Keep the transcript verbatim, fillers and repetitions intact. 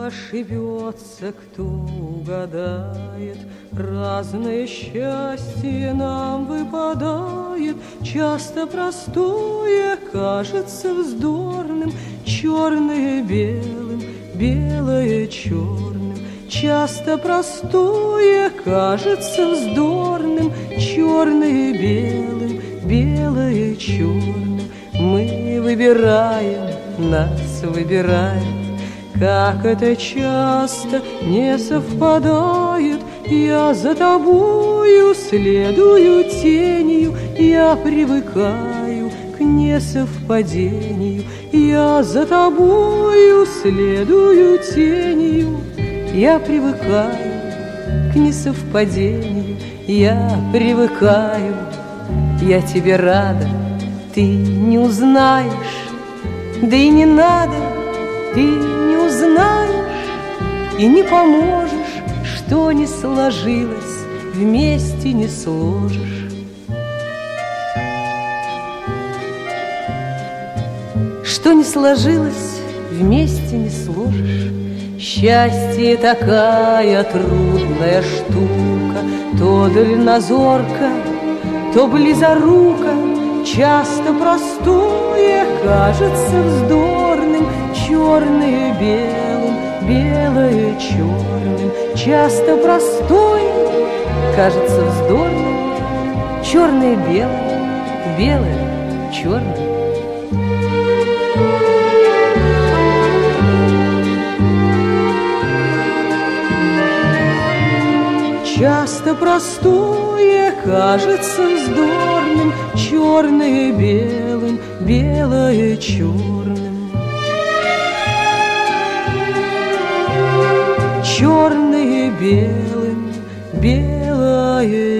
ошибется, кто угадает, разное счастье нам выпадает. Часто простое кажется вздорным, черное белым, белое черным. Часто простое кажется вздорным, черное белым, белое черным. Мы выбираем, нас выбирает, как это часто не совпадает. Я за тобою следую тенью, я привыкаю к несовпадению. Я за тобою следую тенью, я привыкаю к несовпадению. Я привыкаю, я тебе рада, ты не узнаешь, да и не надо, ты не узнаешь и не поможешь, что не сложилось, вместе не сложишь. Что не сложилось, вместе не сложишь. Счастье такая трудная штука, то дальнозорка, то близорука. Часто простое кажется вздорным, черное белым, белое черным. Часто простое кажется вздорным, черное белым, белое черным. Часто простое кажется вздорным, черное белым, белое черным. Черное белым, белое